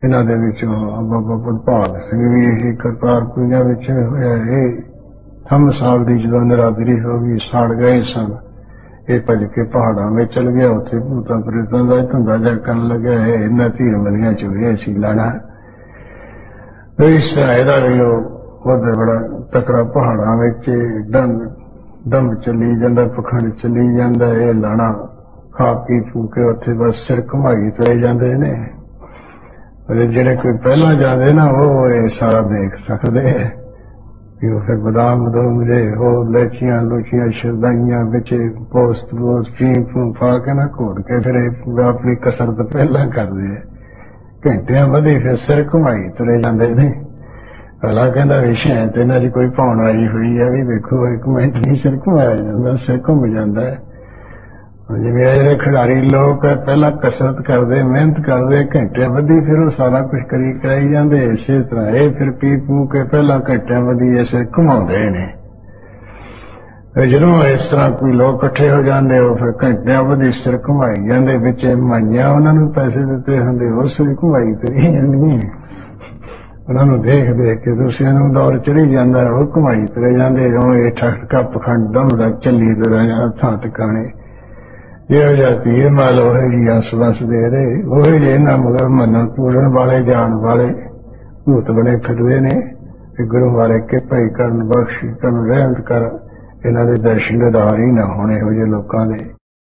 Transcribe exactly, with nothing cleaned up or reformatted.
ਇਹਨਾਂ ਦੇ ਵਿੱਚੋਂ ਬਾਬਾ ਭਗਤ ਸਿੰਘ ਵੀ ਇਹ ਕਰਤਾਰਪੁਰੀਆਂ ਵਿੱਚ ਹੋਇਆ। ਇਹ ਥੰਮ ਸਾਲ ਦੀ ਜਦੋਂ ਨਰਾਦਰੀ ਹੋ ਗਈ, ਸੜ ਗਏ ਸਨ। ਇਹ ਭੱਜ ਕੇ ਪਹਾੜਾਂ ਵਿੱਚ ਚਲ ਗਿਆ, ਉੱਥੇ ਭੂਤਾਂ ਪ੍ਰੇਤਾਂ ਦਾ ਧੰਦਾ ਜਾ ਕਰਨ ਲੱਗਿਆ ਹੈ। ਇਹਨਾਂ ਧੀਰ ਮਲੀਆਂ ਚ ਹੋਇਆ ਸੀ ਲਾਣਾ। ਇਸ ਤਰ੍ਹਾਂ ਇਹਦਾ ਵੀ ਉਹ ਬਹੁਤ ਬੜਾ ਤਕੜਾ ਪਹਾੜਾਂ ਵਿੱਚ ਦਮ ਦਮ ਚੱਲੀ ਜਾਂਦਾ, ਪਖੰਡ ਚੱਲੀ ਜਾਂਦਾ। ਇਹ ਲਾਣਾ ਖਾ ਪੀ ਫੂ ਕੇ ਉੱਥੇ ਬਸ ਸਿਰ ਘੁਮਾਈ ਤੁਰੇ ਜਾਂਦੇ ਨੇ। ਜਿਹੜੇ ਕੋਈ ਪਹਿਲਾਂ ਜਾਂਦੇ ਨਾ ਉਹ ਇਹ ਸਾਰਾ ਦੇਖ ਸਕਦੇ ਹੈ ਕਿ ਉਹ ਫਿਰ ਬਦਾਮ ਬਦੂਮ ਦੇ ਹੋਰ ਲੈਚੀਆਂ ਲੂਚੀਆਂ ਸ਼ਰਦਾਈਆਂ ਵਿੱਚ ਪੋਸਤ ਪੋਸਤ ਫੀਮ ਫੂਮ ਪਾ ਕੇ ਨਾ ਘੋਟ ਕੇ ਫਿਰ ਆਪਣੀ ਕਸਰਤ ਪਹਿਲਾਂ ਕਰਦੇ ਹੈ। ਘੰਟਿਆਂ ਵਧੀ ਫਿਰ ਸਿਰ ਘੁਮਾਈ ਤੁਰੇ ਜਾਂਦੇ ਨੇ। ਭਲਾ ਕਹਿੰਦਾ ਵਿਸ਼ਾ ਤੇ ਇਹਨਾਂ ਦੀ ਕੋਈ ਭਾਵਨਾ ਆਈ ਹੋਈ ਹੈ ਵੀ ਵੇਖੋ ਇੱਕ ਮਿੰਟ ਨਹੀਂ ਸਿਰ ਘੁਮਾਇਆ ਜਾਂਦਾ, ਸਿਰ ਘੁੰਮ ਜਾਂਦਾ ਹੈ। ਜਿਵੇਂ ਜਿਹੜੇ ਖਿਡਾਰੀ ਲੋਕ ਪਹਿਲਾਂ ਕਸਰਤ ਕਰਦੇ, ਮਿਹਨਤ ਕਰਦੇ, ਘੰਟਿਆਂ ਵਧੀ ਫਿਰ ਉਹ ਸਾਰਾ ਕੁਝ ਕਰੀ ਕਰਾਈ ਜਾਂਦੇ। ਇਸੇ ਤਰ੍ਹਾਂ ਇਹ ਫਿਰ ਪੀ ਪੂ ਕੇ ਪਹਿਲਾਂ ਘੰਟਿਆਂ ਵਧੀ ਇਹ ਸਿਰ ਘੁਮਾਉਂਦੇ ਨੇ। ਜਦੋਂ ਇਸ ਤਰ੍ਹਾਂ ਕੋਈ ਲੋਕ ਇਕੱਠੇ ਹੋ ਜਾਂਦੇ ਉਹ ਫਿਰ ਘੰਟਿਆਂ ਵਧੀ ਸਿਰ ਘੁਮਾਈ ਜਾਂਦੇ। ਵਿੱਚ ਮਾਈਆਂ ਉਹਨਾਂ ਨੂੰ ਪੈਸੇ ਦਿੱਤੇ ਹੁੰਦੇ, ਉਹ ਸਿਰ ਘੁਮਾਈ ਤੁਰੀ ਜਾਂਦੀ। ਉਹਨਾਂ ਨੂੰ ਦੇਖ ਦੇਖ ਕੇ ਦੂਸਰਿਆਂ ਨੂੰ ਦੌਰ ਚੜੀ ਜਾਂਦਾ, ਉਹ ਘੁਮਾਈ ਤੁਰੇ ਜਾਂਦੇ। ਉਹ ਇਹ ਠੱਕਾ ਪਖੰਡ ਦਮ ਦਾ ਚੱਲੀ ਤੁਰਿਆ ਹੱਥਾਂ ਟਿਕਾਣੇ। ਇਹੋ ਜਿਹਾ ਤੀਰ ਮਾਲ ਉਹ ਜੀ ਹੱਸ ਵਸ ਦੇ ਰਹੇ। ਉਹ ਜਿਹੇ ਇਹਨਾਂ ਮਗਰ ਮੰਨਣ ਪੂਰਨ ਵਾਲੇ ਜਾਣ ਵਾਲੇ ਭੂਤ ਬਣੇ ਫਿਰਦੇ ਨੇ। ਗੁਰੂ ਵਾਲੇ ਕਿਰਪਾ ਕਰਨ, ਬਖਸ਼ ਕਰਨ, ਰਹਿਮਤ ਕਰ। ਇਹਨਾਂ ਦੇ ਦਰਸ਼ਨ ਦਿਦਾਰ ਹੀ ਨਾ ਹੋਣੇ ਇਹੋ ਜਿਹੇ ਲੋਕਾਂ ਦੇ।